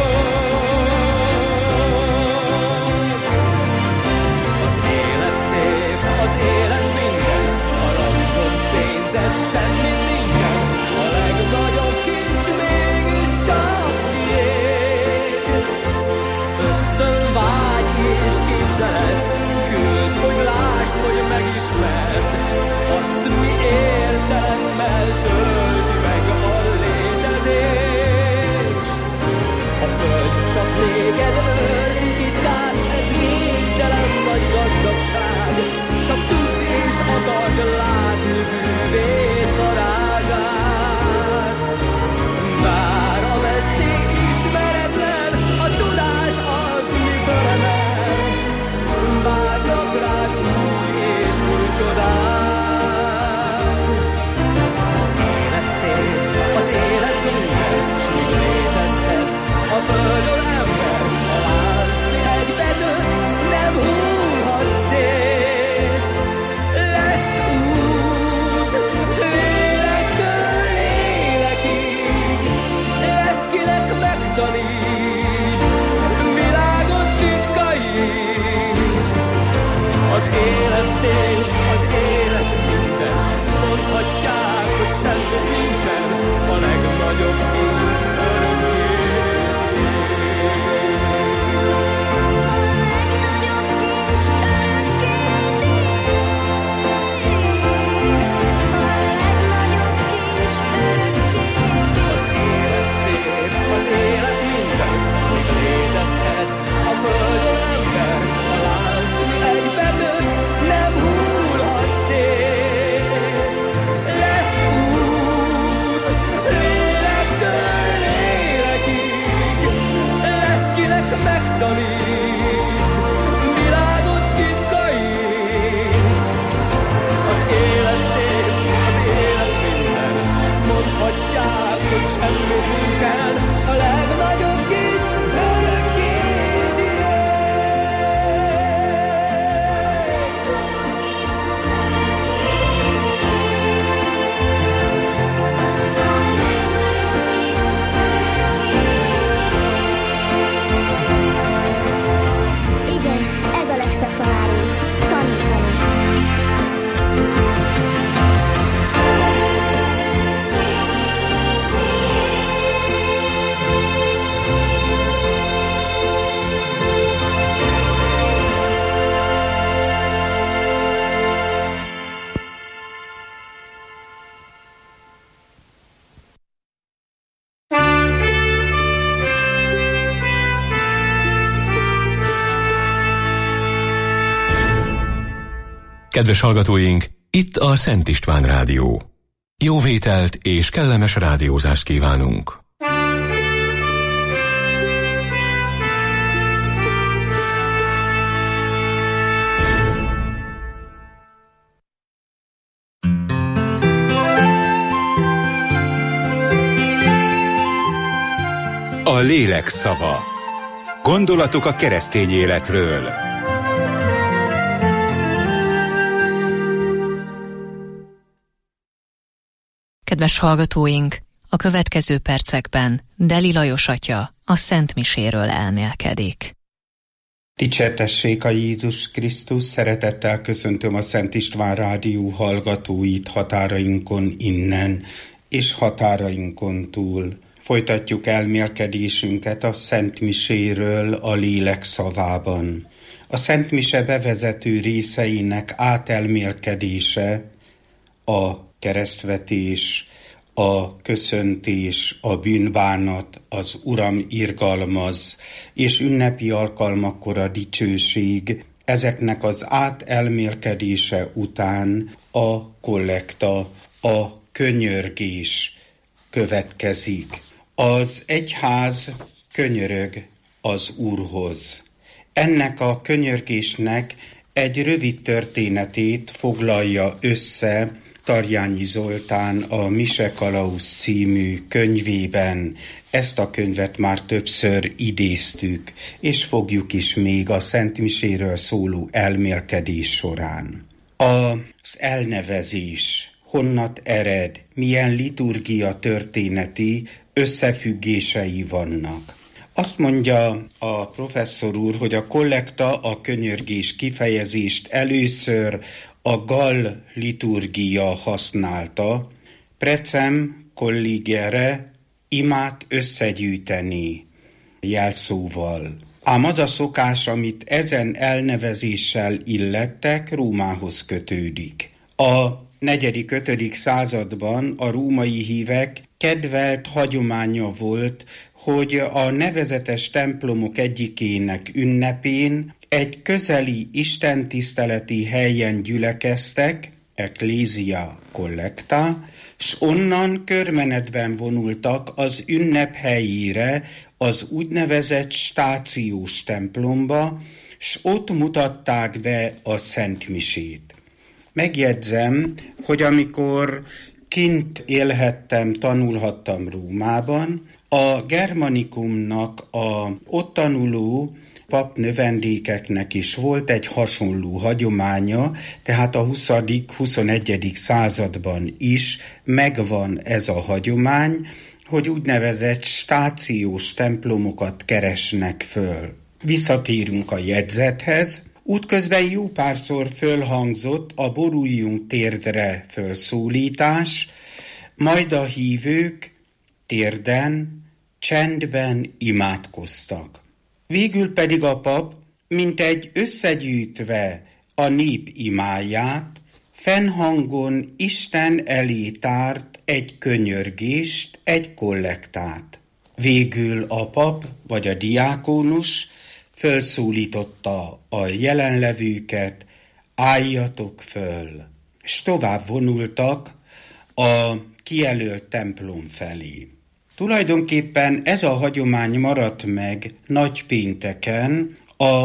Az élet szép, az élet minden, a randott pénzed semmi nincsen, a legnagyobb kincs mégis csak tiéd. Ösztön, vágy és képzelet, küld, hogy lásd, hogy megismerd, azt mi értelemmel tölti meg a létezést. A föld csak téged őrzi titkát, ez végtelen nagy gazdagság, csak tudd és akard látni bűvét, varázsát. Bár a messzé ismeretlen, a tudás az mi fölemel, vágyok rád új és új csodák. Az élet szép, az élet minden, s még létezhet a földön ember, a lánc mi egybe dönt, nem hullhat szét. Lesz út, lélektől lélekig, lesz kinek megtanítsd világot titkait. Az élet szép, az élet minden, mondhatják, hogy semmi nincsen, a legnagyobb kincs örökké. Az élet szép, az élet minden, s még létezhet a földön ember, a lánc mi egybe dönt, nem hullhat szét. Lesz út, lélektől lélekig, lesz kinek megtanítsd világot titkait. Az élet szép, az élet minden, mondhatják, hogy semmi nincsen, a legnagyobb kincs örökké Igen, ez a legszebb tanárunk, tanítani. Kedves hallgatóink, itt a Szent István Rádió. Jó vételt és kellemes rádiózást kívánunk! A lélek szava. Gondolatok a keresztény életről. Kedves hallgatóink, a következő percekben Deli Lajos atya a Szent Miséről elmélkedik. Dicsértessék a Jézus Krisztus, szeretettel köszöntöm a Szent István Rádió hallgatóit határainkon innen és határainkon túl. Folytatjuk elmélkedésünket a Szent Miséről a lélek szavában. A Szent Mise bevezető részeinek átelmélkedése a keresztvetés, a köszöntés, a bűnbánat, az Uram irgalmaz, és ünnepi alkalmakkor a dicsőség, ezeknek az átelmélkedése után a kollekta, a könyörgés következik. Az egyház könyörög az Úrhoz. Ennek a könyörgésnek egy rövid történetét foglalja össze Tarjányi Zoltán a Mise Kalauz című könyvében ezt a könyvet már többször idéztük, és fogjuk is még a Szent Miséről szóló elmélkedés során. Az elnevezés honnat ered, milyen liturgia történeti összefüggései vannak. Azt mondja a professzor úr, hogy a kollekta, a könyörgés kifejezést először a gall liturgia használta, precem colligere, imát összegyűjteni jelszóval. Ám az a szokás, amit ezen elnevezéssel illettek, Rómához kötődik. A 4.-5. században a római hívek kedvelt hagyománya volt, hogy a nevezetes templomok egyikének ünnepén egy közeli istentiszteleti helyen gyülekeztek, ecclesia collecta, s onnan körmenetben vonultak az ünnep helyére, az úgynevezett stációs templomba, s ott mutatták be a Szent Misét. Megjegyzem, hogy amikor kint élhettem, tanulhattam Rómában, a Germanikumnak ott tanuló papnövendékeknek is volt egy hasonló hagyománya, tehát a 20.-21. században is megvan ez a hagyomány, hogy úgynevezett stációs templomokat keresnek föl. Visszatérünk a jegyzethez. Útközben jó párszor fölhangzott a boruljunk térdre fölszólítás, majd a hívők térden, csendben imádkoztak. Végül pedig a pap, mintegy összegyűjtve a nép imáját, fennhangon Isten elé tárt egy könyörgést, egy kollektát. Végül a pap vagy a diákónus fölszólította a jelenlevőket, álljatok föl, s tovább vonultak a kijelölt templom felé. Tulajdonképpen ez a hagyomány maradt meg nagypénteken a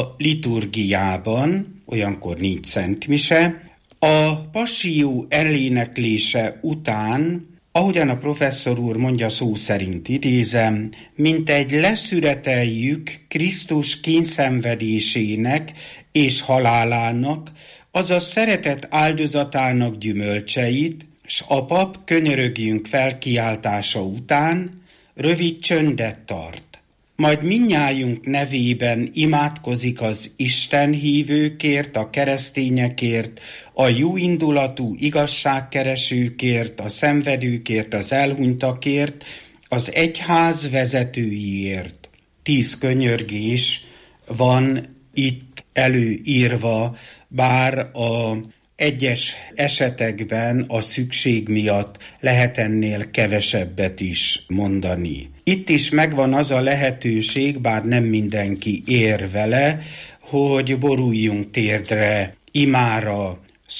liturgiában, olyankor nincs szentmise, a passió eléneklése után, ahogyan a professzor úr mondja, szó szerint idézem, mint egy leszüreteljük Krisztus kényszenvedésének és halálának, azaz szeretet áldozatának gyümölcseit, s a pap könyörögjünk felkiáltása után rövid csöndet tart. Majd mindnyájunk nevében imádkozik az Isten hívőkért, a keresztényekért, a jóindulatú igazságkeresőkért, a szenvedőkért, az elhunytakért, az egyház vezetőiért. 10 könyörgés van itt előírva, bár a egyes esetekben a szükség miatt lehet ennél kevesebbet is mondani. Itt is megvan az a lehetőség, bár nem mindenki ér vele, hogy boruljunk térdre, imára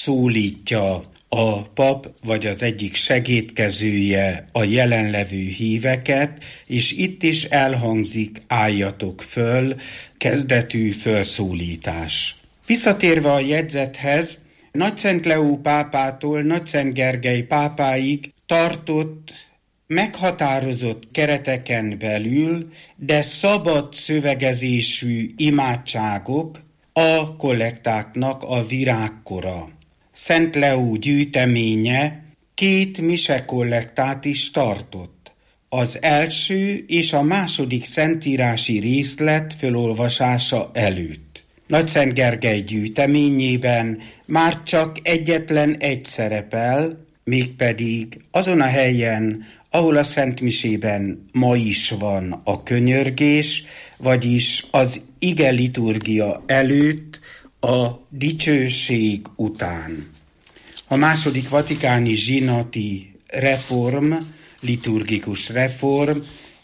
szólítja a pap vagy az egyik segédkezője a jelenlevő híveket, és itt is elhangzik álljatok föl, kezdetű fölszólítás. Visszatérve a jegyzethez, Nagyszent Leó pápától Nagyszent Gergely pápáig tartott meghatározott kereteken belül, de szabad szövegezésű imádságok a kollektáknak a virágkora. Szent Leó gyűjteménye 2 mise kollektát is tartott. Az első és a második szentírási részlet fölolvasása előtt. Nagyszent Gergely gyűjteményében már csak egyetlen egy szerepel, mégpedig azon a helyen, ahol a Szent Misében ma is van a könyörgés, vagyis az ige liturgia előtt, a dicsőség után. A második vatikáni zsinati reform, liturgikus reform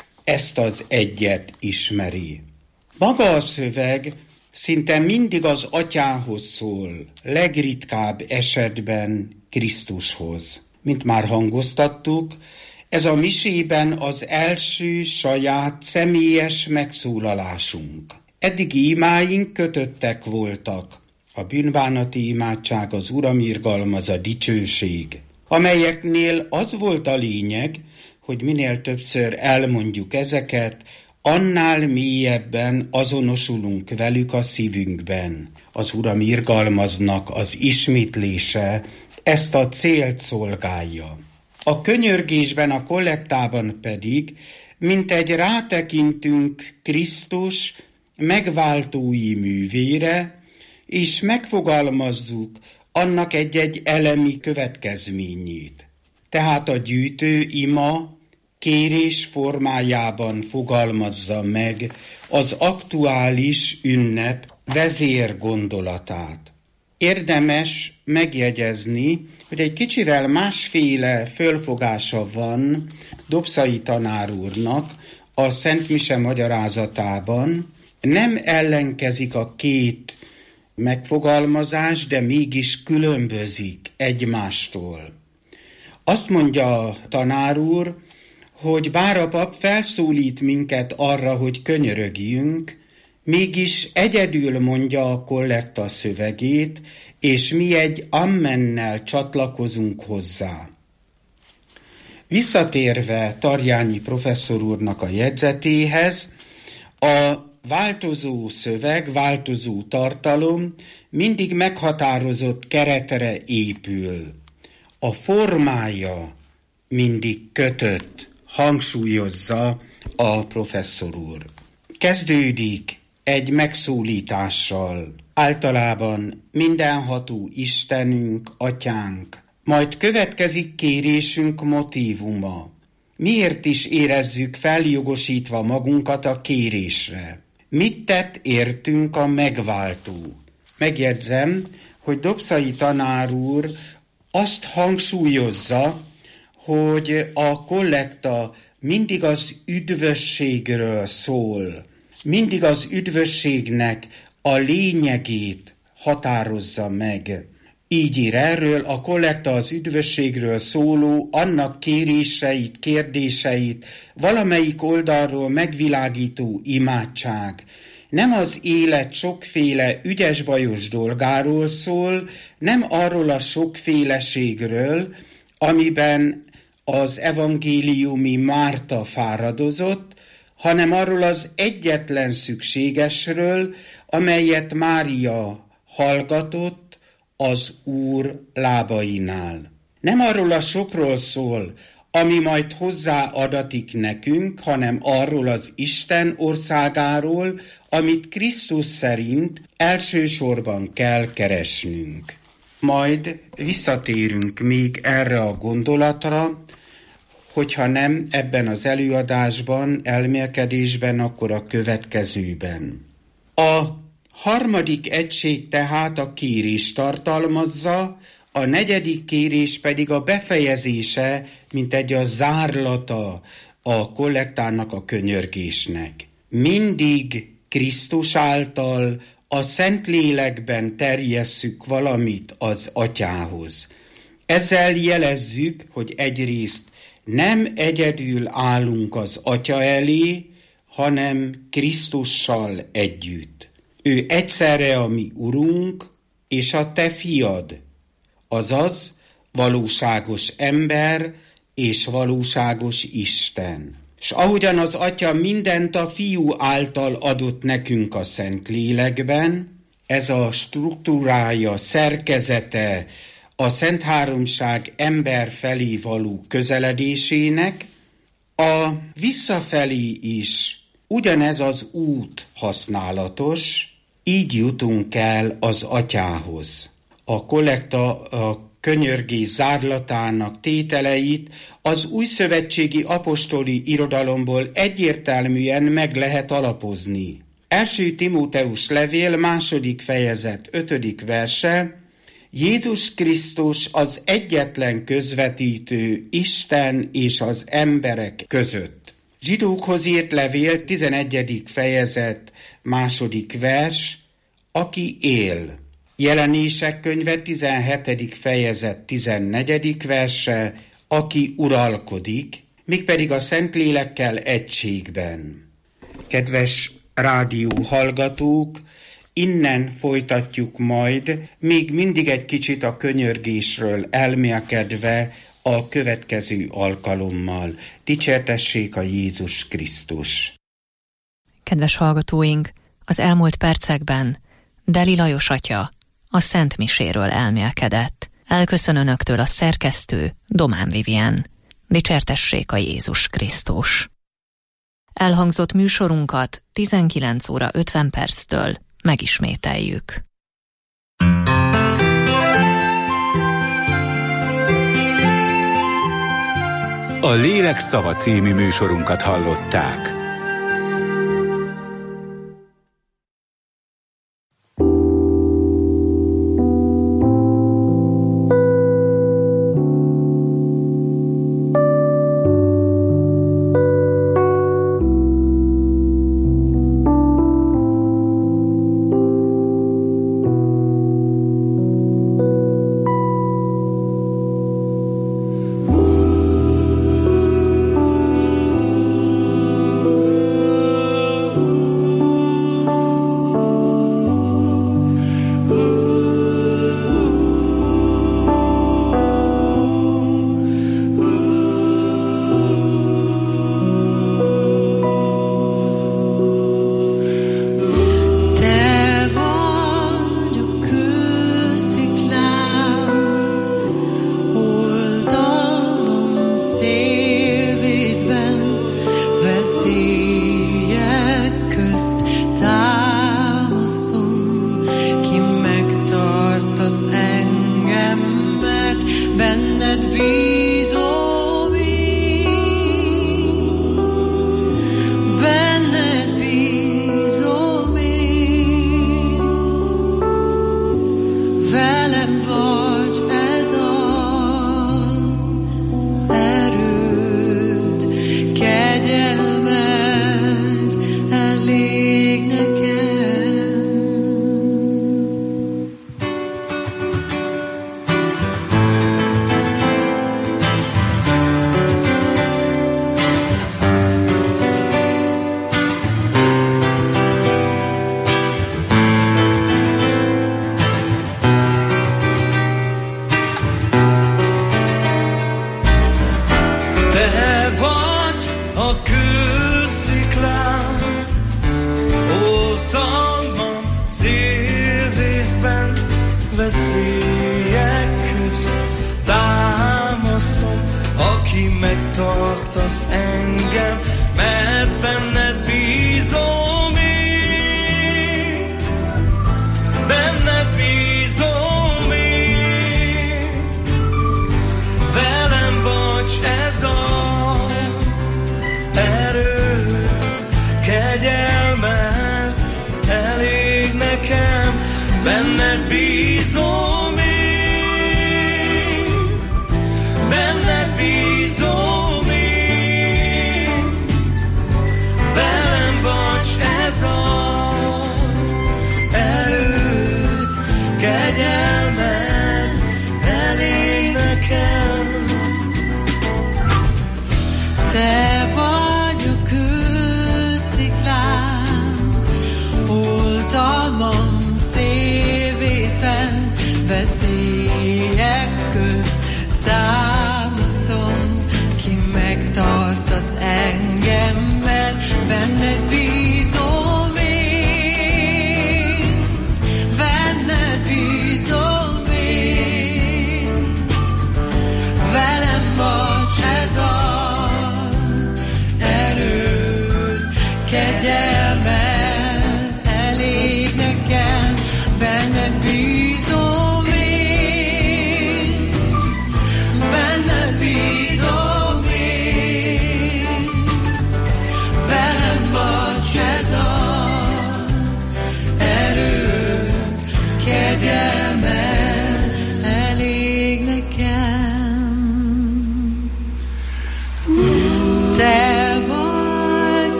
ezt az egyet ismeri. Maga a szöveg szinte mindig az Atyához szól, legritkább esetben Krisztushoz. Mint már hangoztattuk, ez a misében az első saját személyes megszólalásunk. Eddigi imáink kötöttek voltak. A bűnbánati imádság, az Uram irgalmaz, a dicsőség. amelyeknél az volt a lényeg, hogy minél többször elmondjuk ezeket, annál mélyebben azonosulunk velük a szívünkben. Az Uram irgalmaznak az ismétlése ezt a célt szolgálja. A könyörgésben, a kollektában pedig mintegy rátekintünk Krisztus megváltói művére, és megfogalmazzuk annak egy-egy elemi következményét. Tehát a gyűjtő ima kérés formájában fogalmazza meg az aktuális ünnep vezérgondolatát. Érdemes megjegyezni, hogy egy kicsivel másféle fölfogása van Dobszai tanár úrnak a Szent Mise magyarázatában. Nem ellenkezik a két megfogalmazás, de mégis különbözik egymástól. Azt mondja a tanár úr, hogy bár a pap felszólít minket arra, hogy könyörögjünk, mégis egyedül mondja a kollekta szövegét, és mi egy ammennel csatlakozunk hozzá. Visszatérve Tarjányi professzor úrnak a jegyzetéhez, a változó szöveg, változó tartalom mindig meghatározott keretre épül. A formája mindig kötött, hangsúlyozza a professzor úr. Kezdődik egy megszólítással, általában mindenható Istenünk, Atyánk, majd következik kérésünk motívuma. Miért is érezzük feljogosítva magunkat a kérésre? Mit tett értünk a megváltó? Megjegyzem, hogy Dobszai tanár úr azt hangsúlyozza, hogy a kollekta mindig az üdvösségről szól, mindig az üdvösségnek a lényegét határozza meg. Így ír erről a kollekta az üdvösségről szóló, annak kéréseit, kérdéseit, valamelyik oldalról megvilágító imádság. Nem az élet sokféle ügyes-bajos dolgáról szól, nem arról a sokféleségről, amiben az evangéliumi Márta fáradozott, hanem arról az egyetlen szükségesről, amelyet Mária hallgatott az Úr lábainál. Nem arról a sokról szól, ami majd hozzáadatik nekünk, hanem arról az Isten országáról, amit Krisztus szerint elsősorban kell keresnünk. Majd visszatérünk még erre a gondolatra, hogyha nem ebben az előadásban, elmélkedésben, akkor a következőben. A harmadik egység tehát a kérés tartalmazza, a negyedik kérés pedig a befejezése, mint egy a zárlata a kollektának, a könyörgésnek. Mindig Krisztus által a Szentlélekben terjesszük valamit az Atyához. Ezzel jelezzük, hogy egyrészt nem egyedül állunk az Atya elé, hanem Krisztussal együtt. Ő egyszerre a mi Urunk és a te fiad, azaz valóságos ember és valóságos Isten. És ahogyan az Atya mindent a Fiú által adott nekünk a Szentlélekben, ez a struktúrája, szerkezete a Szent Háromság ember felé való közeledésének, a visszafelé is ugyanez az út használatos, így jutunk el az Atyához. A kollekta a könyörgés zárlatának tételeit az újszövetségi apostoli irodalomból egyértelműen meg lehet alapozni. 1. Timóteus levél 2. fejezet 5. verse: Jézus Krisztus az egyetlen közvetítő Isten és az emberek között. Zsidókhoz írt levél 11. fejezet 2. vers: Aki él. Jelenések könyve 17. fejezet 14. verse: Aki uralkodik, mégpedig a Szentlélekkel egységben. Kedves rádió hallgatók, innen folytatjuk majd, még mindig egy kicsit a könyörgésről elmélkedve a következő alkalommal. Dicsértessék a Jézus Krisztus! Kedves hallgatóink, az elmúlt percekben Deli Lajos atya a Szent Miséről elmélkedett. Elköszön önöktől a szerkesztő Domán Vivien. Dicsértessék a Jézus Krisztus! Elhangzott műsorunkat 19 óra 50 perctől megismételjük. A Lélek szava című műsorunkat hallották. Veszélyek közt támaszom, ki megtartasz engem, mert benned bízom én, benned bízom én, velem vagy, ez az erőd, kegyelmed elég nekem, benned bízom.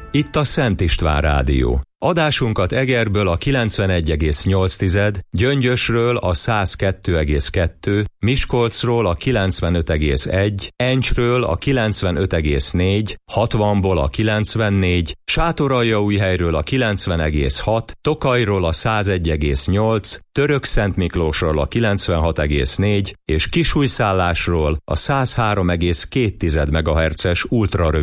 Itt a Szent István Rádió. Adásunkat Egerből a 91,8, Gyöngyösről a 102,2, Miskolcról a 95,1, Encsről a 95,4, 60-ból a 94, Sátoraljaújhelyről a 90,6, Tokajról a 101,8, Törökszentmiklósról a 96,4 és Kisújszállásról a 103,2 MHz-es ultrarövid